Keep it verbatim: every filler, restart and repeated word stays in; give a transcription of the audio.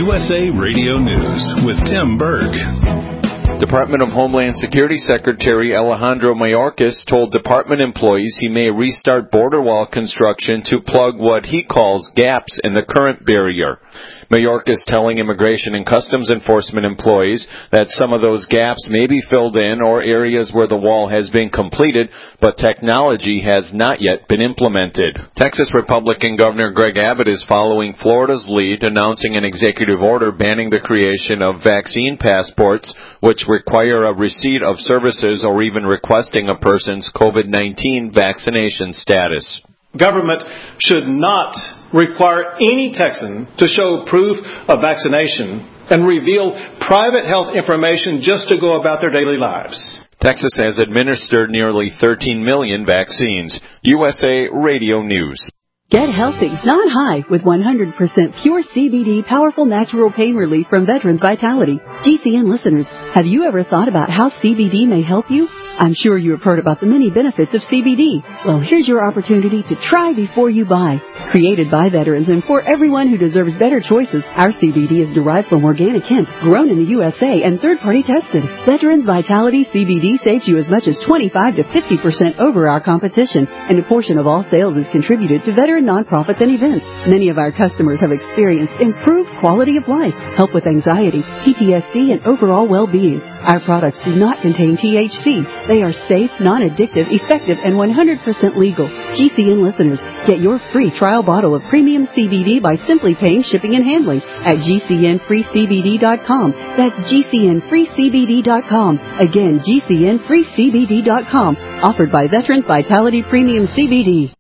U S A Radio News with Tim Berg. Department of Homeland Security Secretary Alejandro Mayorkas told department employees he may restart border wall construction to plug what he calls gaps in the current barrier. Mayorkas telling Immigration and Customs Enforcement employees that some of those gaps may be filled in or areas where the wall has been completed, but technology has not yet been implemented. Texas Republican Governor Greg Abbott is following Florida's lead, announcing an executive order banning the creation of vaccine passports, which require a receipt of services or even requesting a person's COVID nineteen vaccination status. Government should not require any Texan to show proof of vaccination and reveal private health information just to go about their daily lives. Texas has administered nearly thirteen million vaccines. U S A Radio News. Get healthy, not high, with one hundred percent pure C B D powerful natural pain relief from Veterans Vitality. G C N listeners, have you ever thought about how C B D may help you? I'm sure you have heard about the many benefits of C B D. Well, here's your opportunity to try before you buy. Created by veterans and for everyone who deserves better choices, our C B D is derived from organic hemp, grown in the U S A and third-party tested. Veterans Vitality C B D saves you as much as twenty-five to fifty percent over our competition, and a portion of all sales is contributed to veteran nonprofits and events. Many of our customers have experienced improved quality of life, help with anxiety, P T S D, and overall well-being. Our products do not contain T H C. They are safe, non-addictive, effective, and one hundred percent legal. G C N listeners, get your free trial bottle of premium C B D by simply paying shipping and handling at G C N free C B D dot com. That's G C N free C B D dot com. Again, G C N free C B D dot com. Offered by Veterans Vitality Premium C B D.